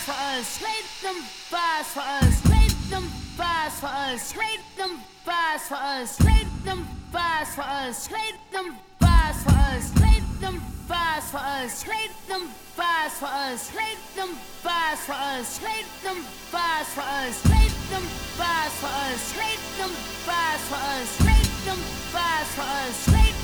for us, trade them bars for us, trade them bars for us, trade them bars for us, trade them bars for us, trade them bars for us, trade them bars for us, trade them bars for us, trade them bars for us, trade them bars for us, trade them bars for us, trade them bars for us, trade them bars for us, trade